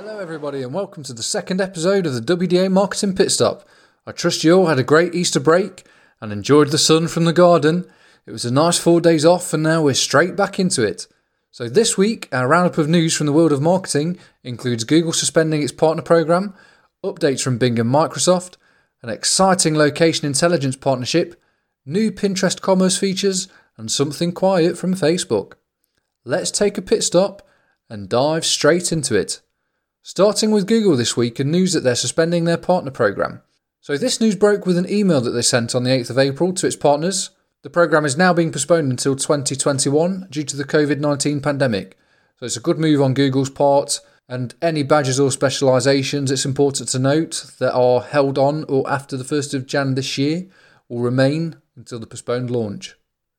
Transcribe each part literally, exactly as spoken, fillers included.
Hello everybody and welcome to the second episode of the W D A Marketing Pit Stop. I trust you all had a great Easter break and enjoyed the sun from the garden. It was a nice four days off and now we're straight back into it. So this week our roundup of news from the world of marketing includes Google suspending its partner program, updates from Bing and Microsoft, an exciting location intelligence partnership, new Pinterest commerce features and something quiet from Facebook. Let's take a pit stop and dive straight into it. Starting with Google this week and news that they're suspending their partner program. So this news broke with an email that they sent on the eighth of April to its partners. The program is now being postponed until twenty twenty-one due to the covid nineteen pandemic. So it's a good move on Google's part, and any badges or specialisations, it's important to note, that are held on or after the first of January this year will remain until the postponed launch.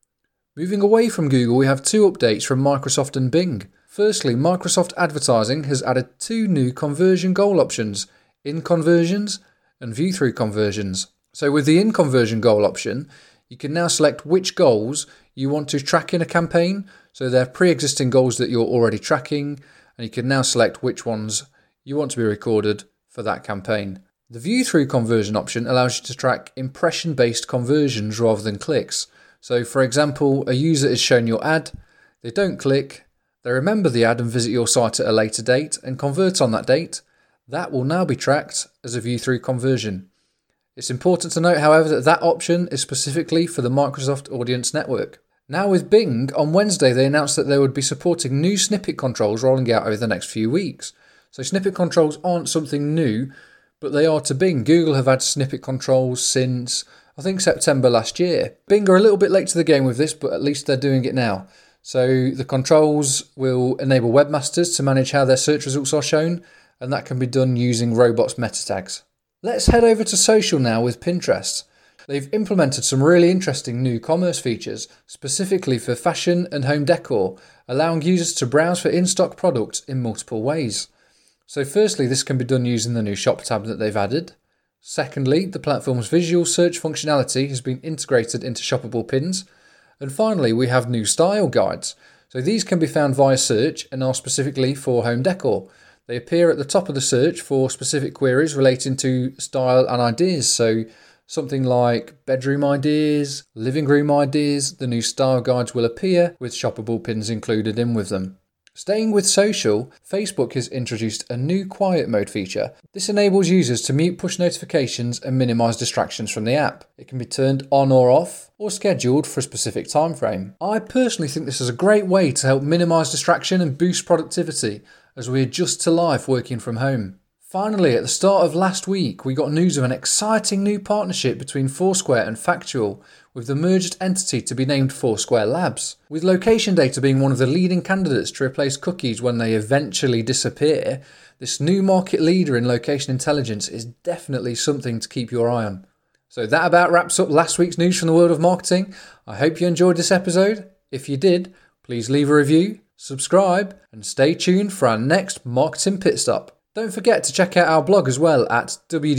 Moving away from Google, we have two updates from Microsoft and Bing. Firstly, Microsoft Advertising has added two new conversion goal options, in conversions and view through conversions. So with the in conversion goal option, you can now select which goals you want to track in a campaign. So they're pre-existing goals that you're already tracking, and you can now select which ones you want to be recorded for that campaign. The view through conversion option allows you to track impression-based conversions rather than clicks. So for example, a user is shown your ad, they don't click, they remember the ad and visit your site at a later date and convert on that date. That will now be tracked as a view-through conversion. It's important to note, however, that that option is specifically for the Microsoft Audience Network. Now with Bing, on Wednesday they announced that they would be supporting new snippet controls rolling out over the next few weeks. So snippet controls aren't something new, but they are to Bing. Google have had snippet controls since, I think, September last year. Bing are a little bit late to the game with this, but at least they're doing it now. So the controls will enable webmasters to manage how their search results are shown, and that can be done using robots meta tags. Let's head over to social now with Pinterest. They've implemented some really interesting new commerce features, specifically for fashion and home decor, allowing users to browse for in-stock products in multiple ways. So firstly, this can be done using the new shop tab that they've added. Secondly, the platform's visual search functionality has been integrated into shoppable pins. And finally, we have new style guides. So these can be found via search and are specifically for home decor. They appear at the top of the search for specific queries relating to style and ideas. So something like bedroom ideas, living room ideas, the new style guides will appear with shoppable pins included in with them. Staying with social, Facebook has introduced a new quiet mode feature. This enables users to mute push notifications and minimise distractions from the app. It can be turned on or off, or scheduled for a specific time frame. I personally think this is a great way to help minimise distraction and boost productivity as we adjust to life working from home. Finally, at the start of last week, we got news of an exciting new partnership between Foursquare and Factual, with the merged entity to be named Foursquare Labs. With location data being one of the leading candidates to replace cookies when they eventually disappear, this new market leader in location intelligence is definitely something to keep your eye on. So that about wraps up last week's news from the world of marketing. I hope you enjoyed this episode. If you did, please leave a review, subscribe, and stay tuned for our next Marketing Pit Stop. Don't forget to check out our blog as well at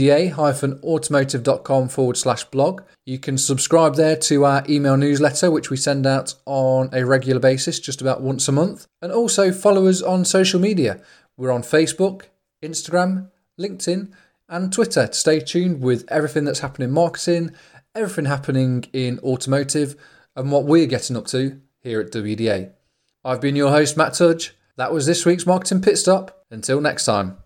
wda-automotive.com forward slash blog. You can subscribe there to our email newsletter, which we send out on a regular basis, just about once a month. And also follow us on social media. We're on Facebook, Instagram, LinkedIn, and Twitter to stay tuned with everything that's happening in marketing, everything happening in automotive, and what we're getting up to here at W D A. I've been your host, Matt Tudge. That was this week's Marketing Pit Stop. Until next time.